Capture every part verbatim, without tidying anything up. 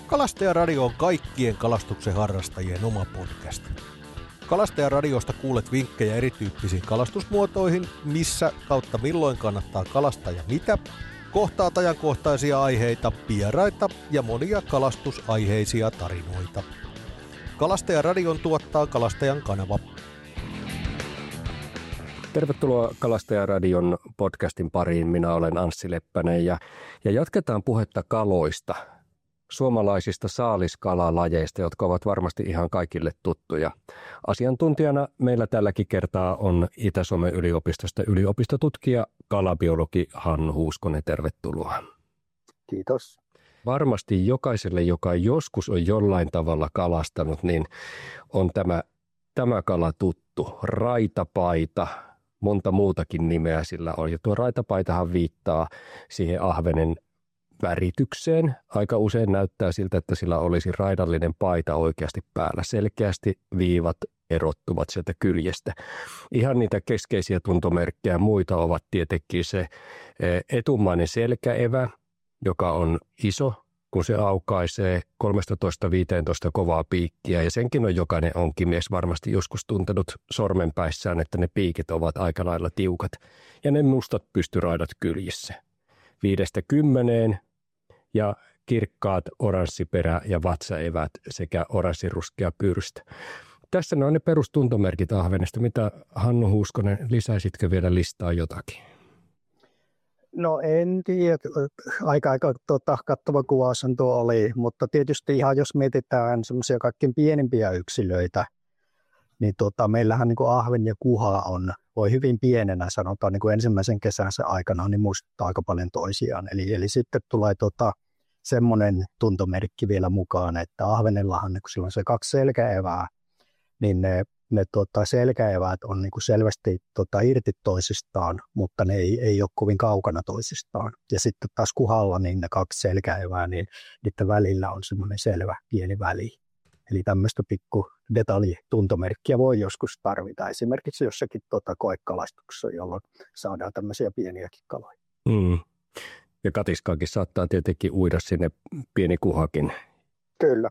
Kalastajaradio on kaikkien kalastuksen harrastajien oma podcast. Kalastajaradiosta kuulet vinkkejä erityyppisiin kalastusmuotoihin, missä kautta milloin kannattaa kalastaa ja mitä, kohtaat ajankohtaisia aiheita, vieraita ja monia kalastusaiheisia tarinoita. Kalastajaradion tuottaa Kalastajan kanava. Tervetuloa Kalastajaradion podcastin pariin. Minä olen Anssi Leppänen ja, ja jatketaan puhetta kaloista. Suomalaisista saaliskalalajeista, jotka ovat varmasti ihan kaikille tuttuja. Asiantuntijana meillä tälläkin kertaa on Itä-Suomen yliopistosta yliopistotutkija, kalabiologi Hannu Huuskonen. Tervetuloa. Kiitos. Varmasti jokaiselle, joka joskus on jollain tavalla kalastanut, niin on tämä, tämä kala tuttu. Raitapaita, monta muutakin nimeä sillä on. Ja tuo raitapaitahan viittaa siihen ahvenen väritykseen. Aika usein näyttää siltä, että sillä olisi raidallinen paita oikeasti päällä. Selkeästi viivat erottuvat sieltä kyljestä. Ihan niitä keskeisiä tuntomerkkejä muita ovat tietenkin se etumainen selkäevä, joka on iso, kun se aukaisee kolmetoista viisitoista kovaa piikkiä. Ja senkin on jokainen onkimies varmasti joskus tuntenut sormenpäissään, että ne piikit ovat aika lailla tiukat. Ja ne mustat pystyraidat kyljissä. Viidestä kymmeneen ja kirkkaat oranssiperä- ja vatsaevät sekä oranssiruskea pyrstö. Tässä ne on ne perustuntomerkit ahvenesta. Mitä Hannu Huuskonen, lisäisitkö vielä listaa jotakin? No en tiedä, aika aika tota, kattava kuvaushan tuo oli, mutta tietysti ihan jos mietitään semmoisia kaikkein pienimpiä yksilöitä, niin tota, meillähän niin kuin ahven ja kuha on, voi hyvin pienenä sanotaan niin kuin ensimmäisen kesänsä aikana, niin muistuttaa aika paljon toisiaan. Eli, eli sitten tulee tota, semmoinen tuntomerkki vielä mukaan, että ahvenellahan, kun sillä on se kaksi selkäevää, niin ne, ne tota, selkäeväät on niin kuin selvästi tota, irti toisistaan, mutta ne ei, ei ole kovin kaukana toisistaan. Ja sitten taas kuhalla, niin ne kaksi selkäevää, niin niiden välillä on semmoinen selvä pieni väli. Eli tämmöistä pikku detaljituntomerkkiä voi joskus tarvita esimerkiksi jossakin tota koekalastuksessa, jolloin saadaan tämmöisiä pieniäkin kaloja. Mm. Ja katiskaakin saattaa tietenkin uida sinne pieni kuhakin. Kyllä.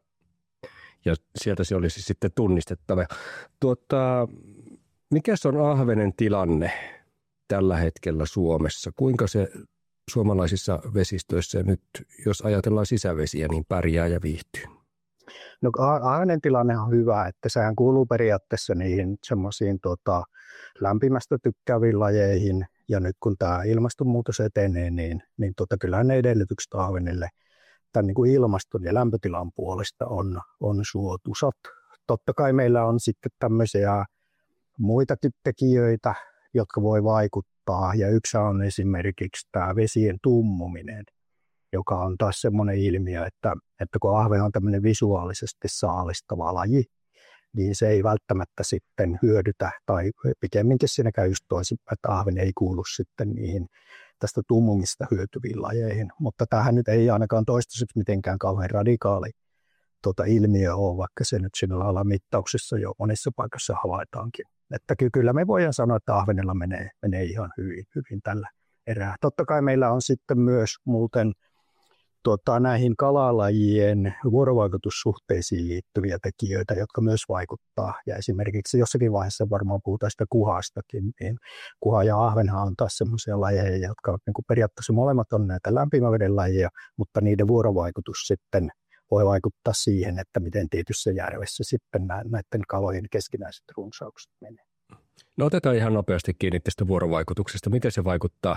Ja sieltä se olisi sitten tunnistettava. Tuota, mikäs on ahvenen tilanne tällä hetkellä Suomessa? Kuinka se suomalaisissa vesistöissä nyt, jos ajatellaan sisävesiä, niin pärjää ja viihtyy? No ahvenen tilanne on hyvä, että sehän kuuluu periaatteessa niihin semmoisiin tota, lämpimästä tykkääviin lajeihin. Ja nyt kun tämä ilmastonmuutos etenee, niin, niin tota, kyllähän ne edellytykset ahvenille tämän niin kuin ilmaston ja lämpötilan puolesta on, on suotuisat. Totta kai meillä on sitten tämmöisiä muitakin tekijöitä, jotka voi vaikuttaa. Ja yksi on esimerkiksi tämä vesien tummuminen, joka on taas semmoinen ilmiö, että, että kun ahven on tämmöinen visuaalisesti saalistava laji, niin se ei välttämättä sitten hyödytä, tai pikemminkin siinä käy just toisinpäin, että ahven ei kuulu sitten niihin tästä tummumista hyötyviin lajeihin. Mutta tämähän nyt ei ainakaan toistaiseksi mitenkään kauhean radikaali tuota ilmiö ole, vaikka se nyt sillä lailla mittauksissa jo monissa paikoissa havaitaankin. Että kyllä me voidaan sanoa, että ahvenella menee, menee ihan hyvin, hyvin tällä erää. Totta kai meillä on sitten myös muuten Tota, näihin kalalajien vuorovaikutussuhteisiin liittyviä tekijöitä, jotka myös vaikuttaa. Ja esimerkiksi jossakin vaiheessa varmaan puhutaan sitä kuhastakin, niin kuha ja ahvenhan on taas semmoisia lajeja, jotka niin kuin periaatteessa molemmat on näitä lämpimäveden lajeja, mutta niiden vuorovaikutus sitten voi vaikuttaa siihen, että miten tietyssä järvessä sitten näiden kalojen keskinäiset runsaukset menee. No otetaan ihan nopeasti kiinni tästä vuorovaikutuksesta. Miten se vaikuttaa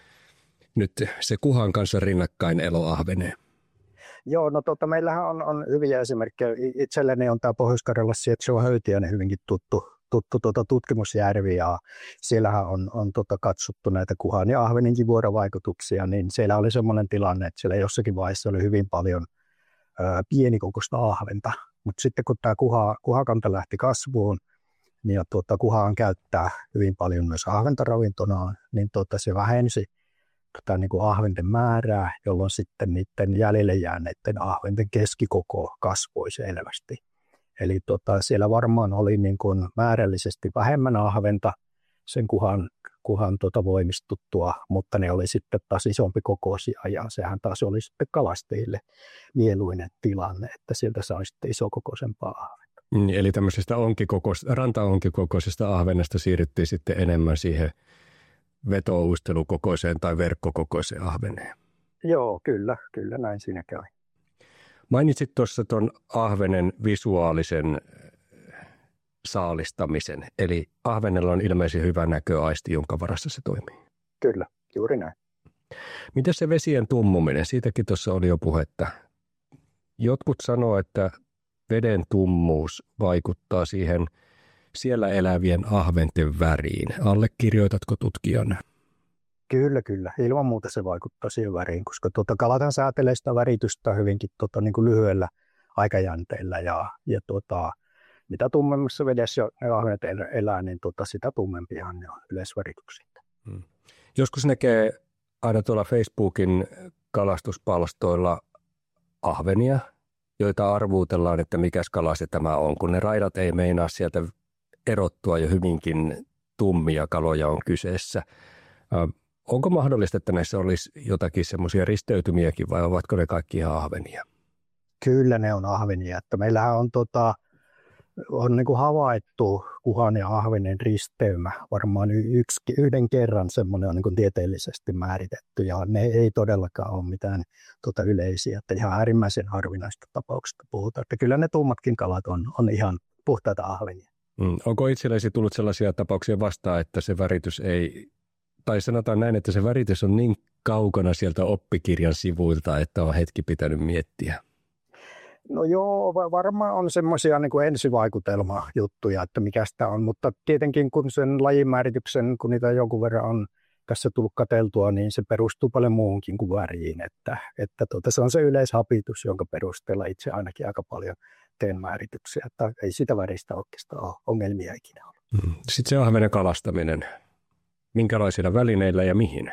nyt se kuhan kanssa rinnakkain eloahveneen? Joo, no tota, meillähän on, on hyviä esimerkkejä. Itselleni on tämä Pohjois-Karjalassa Sietsuo Höytiäinen hyvinkin tuttu, tuttu tuota tutkimusjärvi, ja siellähän on, on tota katsottu näitä kuhan ja ahveninkin vuorovaikutuksia, niin siellä oli semmoinen tilanne, että siellä jossakin vaiheessa oli hyvin paljon ö, pienikokoista ahventa, mutta sitten kun tämä kuha, kuhakanta lähti kasvuun, niin ja tuota, kuhaan käyttää hyvin paljon myös ahventa ravintonaan, niin tuota, se vähensi tätä niin kuin ahventen määrää, jolloin sitten niiden jäljelle jääneiden ahventen keskikoko kasvoi selvästi. Eli tota, siellä varmaan oli niin kuin määrällisesti vähemmän ahventa sen kuhan, kunhan tuota voimistuttua, mutta ne oli sitten taas isompi kokoisia ja sehän taas oli sitten kalastajille mieluinen tilanne, että sieltä sai sitten isokokoisempaa ahventa. Mm, eli tämmöisestä onkikokoisesta, ranta-onkikokoisesta ahvenesta siirryttiin sitten enemmän siihen vetouistelukokoiseen tai verkkokokoiseen ahveneen. Joo, kyllä, kyllä näin siinä kävi. Mainitsit tuossa tuon ahvenen visuaalisen saalistamisen, eli ahvenella on ilmeisen hyvä näköaisti, jonka varassa se toimii. Kyllä, juuri näin. Miten se vesien tummuminen? Siitäkin tuossa oli jo puhetta. Jotkut sanoo, että veden tummuus vaikuttaa siihen siellä elävien ahventen väriin. Allekirjoitatko tutkijan? Kyllä, kyllä. Ilman muuta se vaikuttaa siihen väriin, koska tuota, kalathan säätelee sitä väritystä hyvinkin tuota, niin kuin lyhyellä aikajänteellä. Ja, ja tuota, mitä tummemmassa vedessä ne ahvenet elää, niin tuota, sitä tummempihan ne on yleisvärityksiä. Hmm. Joskus näkee aina tuolla Facebookin kalastuspalstoilla ahvenia, joita arvuutellaan, että mikäs kala se tämä on, kun ne raidat ei meinaa sieltä erottua ja hyvinkin tummia kaloja on kyseessä. Onko mahdollista, että näissä olisi jotakin semmoisia risteytymiäkin vai ovatko ne kaikki ihan ahvenia? Kyllä ne on ahvenia. Että meillähän on, tota, on niin kuin havaittu kuhan ja ahvenen risteymä varmaan yksi, yhden kerran semmoinen on niin kuin tieteellisesti määritetty ja ne ei todellakaan ole mitään tota, yleisiä. Että ihan äärimmäisen harvinaista tapauksesta puhutaan. Että kyllä ne tummatkin kalat on, on ihan puhtaita ahvenia. Mm. Onko itsellesi tullut sellaisia tapauksia vastaan, että se väritys ei... Tai sanotaan näin, että se väritys on niin kaukana sieltä oppikirjan sivuilta, että on hetki pitänyt miettiä. No joo, varmaan on semmoisia niin kuin ensivaikutelma-juttuja, että mikä sitä on. Mutta tietenkin kun sen lajimäärityksen, kun niitä jonkun verran on tässä tullut katseltua, niin se perustuu paljon muuhunkin kuin väriin. Että, että tuota, se on se yleishapitus, jonka perusteella itse ainakin aika paljon teen määrityksiä. Että ei sitä väristä oikeastaan ole ongelmia ikinä ollut. Sitten se ahvenen kalastaminen. Minkälaisilla välineillä ja mihin?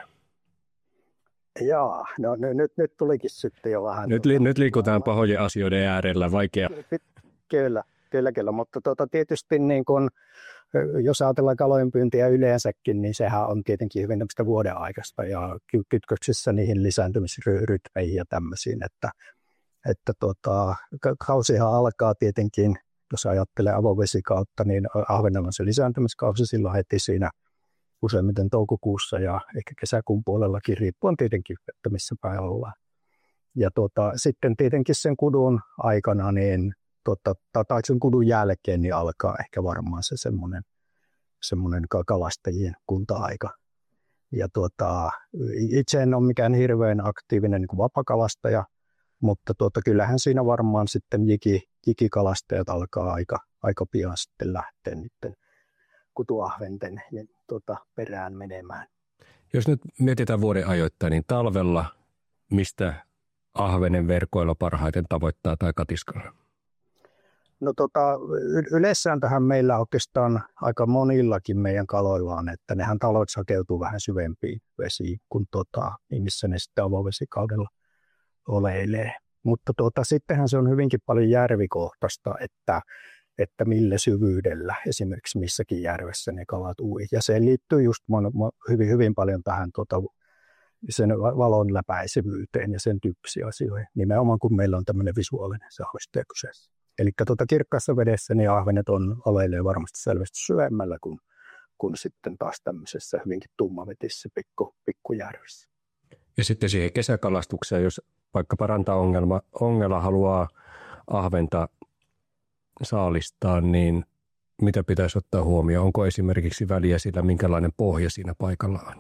Jaa, no nyt, nyt tulikin sitten jo vähän. Nyt, li, nyt liikutaan pahojen asioiden äärellä, vaikea. Kyllä, kyllä, kyllä. Mutta tuota, tietysti niin kun, jos ajatellaan kalojen pyyntiä yleensäkin, niin sehän on tietenkin hyvin tämmöistä vuoden aikaista ja kytköksissä niihin lisääntymisrytmeihin ja tämmöisiin. Että, että tuota, kausihan alkaa tietenkin, jos ajattelee avovesikautta, niin ahvenella on se lisääntymiskausi silloin heti siinä useimmiten toukokuussa ja ehkä kesäkuun puolellakin, riippuen tietenkin, että missä päin ollaan. Ja tuota, sitten tietenkin sen kudun aikana, niin, tuota, tai sen kudun jälkeen, niin alkaa ehkä varmaan se semmoinen, semmoinen kalastajien kunta-aika. Ja tuota, itse en ole mikään hirveän aktiivinen niin kuin vapakalastaja, mutta tuota, kyllähän siinä varmaan sitten jiki, jikikalastajat alkaa aika, aika pian sitten lähteä niiden kutuahventen ja tuota, perään menemään. Jos nyt mietitään vuoden ajoittain, niin talvella mistä ahvenen verkoilla parhaiten tavoittaa tai katiskalla? No tota, yleissääntöhän meillä oikeastaan aika monillakin meidän kaloilla on, että nehän talot sakeutuu vähän syvempiin vesiin kuin tota, niin missä ne sitten avovesikaudella oleilee. Mutta tota, sittenhän se on hyvinkin paljon järvikohtaista, että että millä syvyydellä esimerkiksi missäkin järvessä ne kalat ui. Ja se liittyy just hyvin, hyvin paljon tähän tuota, sen valon läpäisevyyteen ja sen tyyppisiin asioihin. Nimenomaan kun meillä on tämmöinen visuaalinen saalistaja kyseessä. Eli tuota, kirkkaassa vedessä niin ahvenet on oleilee varmasti selvästi syvemmällä kuin, kuin sitten taas tämmöisessä hyvinkin tummavetissä pikku, pikkujärvissä. Ja sitten siihen kesäkalastukseen, jos vaikka parantaa ongelma, ongella haluaa ahventa saalistaa, niin mitä pitäisi ottaa huomioon? Onko esimerkiksi väliä sillä, minkälainen pohja siinä paikalla on?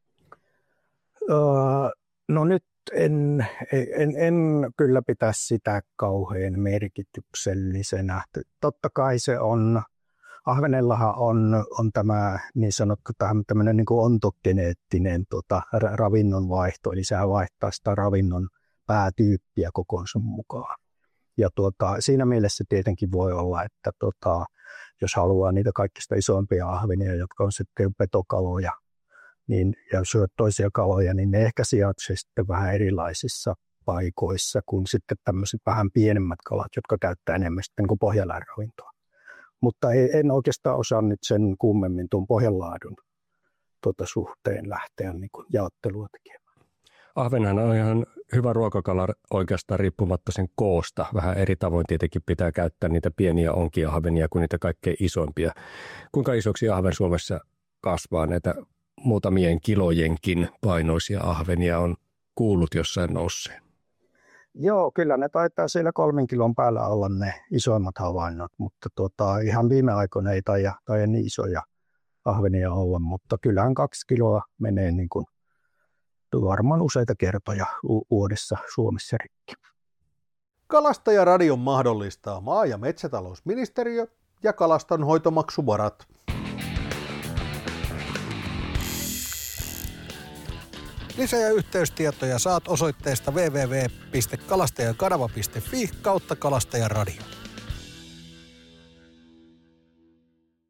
Uh, no nyt en, en, en kyllä pitäisi sitä kauhean merkityksellisenä. Totta kai se on, ahvenellahan on, on tämä niin sanottu tämmöinen niin kuin ontogeneettinen tota, ravinnon vaihto, eli sehän vaihtaa sitä ravinnon päätyyppiä kokonsa mukaan. Ja tuota, siinä mielessä tietenkin voi olla, että tota, jos haluaa niitä kaikista isompia ahvenia, jotka on sitten petokaloja, niin, ja syöt toisia kaloja, niin ne ehkä sijaitsee sitten vähän erilaisissa paikoissa kuin sitten tämmöiset vähän pienemmät kalat, jotka käyttää enemmän sitten kuin pohjaläinravintoa. Mutta ei, en oikeastaan osaa nyt sen kummemmin tuon pohjanlaadun tuota suhteen lähteä niin kuin jaottelua tekemään. Ahvenhan on ihan hyvä ruokakala oikeastaan riippumatta sen koosta. Vähän eri tavoin tietenkin pitää käyttää niitä pieniä onkiahvenia kuin niitä kaikkein isompia. Kuinka isoksi ahven Suomessa kasvaa? Näitä muutamien kilojenkin painoisia ahvenia on kuullut jossain nousseen. Joo, kyllä ne taitaa siellä kolmen kilon päällä olla ne isoimmat havainnot, mutta tuota, ihan viime aikoina ei taida, taida niin isoja ahvenia olla, mutta kyllähän kaksi kiloa menee niin kuin varmaan useita kertoja vuodessa Suomessa rikki. Kalastajaradion mahdollistaa maa- ja metsätalousministeriö ja kalastonhoitomaksuvarat. Lisä- ja yhteystietoja saat osoitteesta double-u double-u double-u piste kalastajakanava piste fi kautta kalastajaradio.